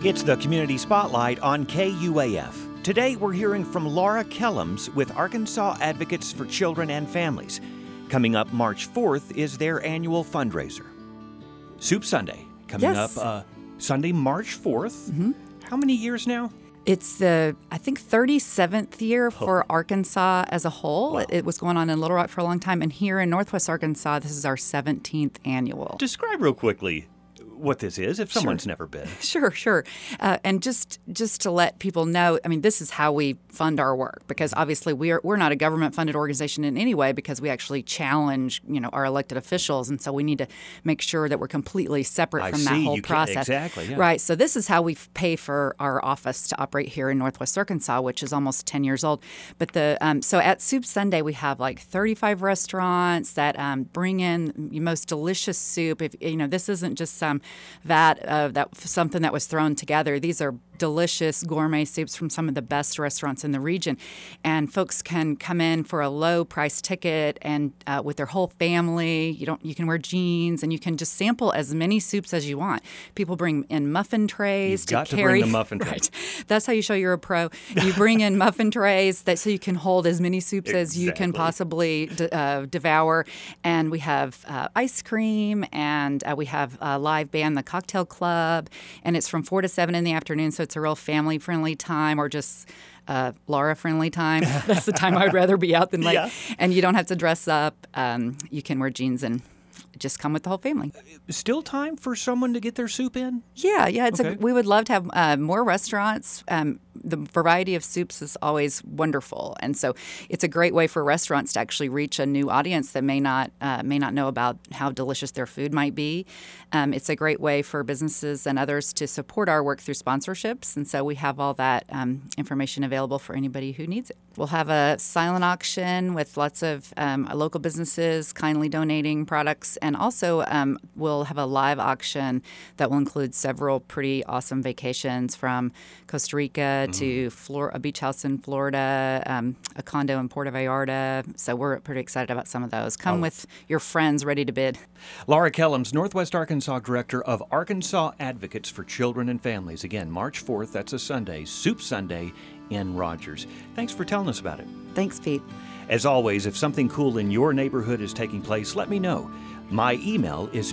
It's the Community Spotlight on KUAF. Today we're hearing from Laura Kellums with Arkansas Advocates for Children and Families. Coming up March 4th is their annual fundraiser. Soup Sunday coming up Sunday, March 4th. Mm-hmm. How many years now? It's the, I think, 37th year for Arkansas as a whole. Wow. It was going on in Little Rock for a long time. And here in Northwest Arkansas, this is our 17th annual. Describe real quickly what this is, if someone's never been. Sure. And just to let people know, I mean, this is how we fund our work, because obviously we're not a government-funded organization in any way, because we actually challenge, our elected officials, and so we need to make sure that we're completely separate from that whole process. Exactly, yeah. Right. So this is how we pay for our office to operate here in Northwest Arkansas, which is almost 10 years old. But so at Soup Sunday, we have like 35 restaurants that bring in the most delicious soup. If this isn't just some something that was thrown together. These are delicious gourmet soups from some of the best restaurants in the region, and folks can come in for a low price ticket and with their whole family. You can wear jeans and you can just sample as many soups as you want. People bring in muffin trays You've got to carry. To bring the muffin tray. Right. That's how you show you're a pro. You bring in muffin trays so you can hold as many soups as you can possibly devour. And we have ice cream, and we have a live band, the Cocktail Club, and it's from 4 to 7 in the afternoon, so it's a real family-friendly time, or just Laura-friendly time. That's the time I'd rather be out than late. Yeah. And you don't have to dress up. You can wear jeans and just come with the whole family. Still time for someone to get their soup in? Yeah. We would love to have more restaurants. The variety of soups is always wonderful, and so it's a great way for restaurants to actually reach a new audience that may not know about how delicious their food might be. It's a great way for businesses and others to support our work through sponsorships, and so we have all that information available for anybody who needs it. We'll have a silent auction with lots of local businesses kindly donating products, and also we'll have a live auction that will include several pretty awesome vacations from Costa Rica to a beach house in Florida, a condo in Puerto Vallarta. So we're pretty excited about some of those. Come with your friends ready to bid. Laura Kellums, Northwest Arkansas Director of Arkansas Advocates for Children and Families. Again, March 4th, that's a Sunday, Soup Sunday in Rogers. Thanks for telling us about it. Thanks, Pete. As always, if something cool in your neighborhood is taking place, let me know. My email is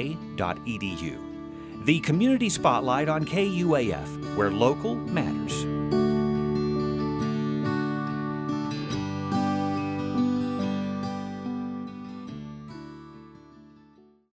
phartma@uark.edu. The Community Spotlight on KUAF, where local matters.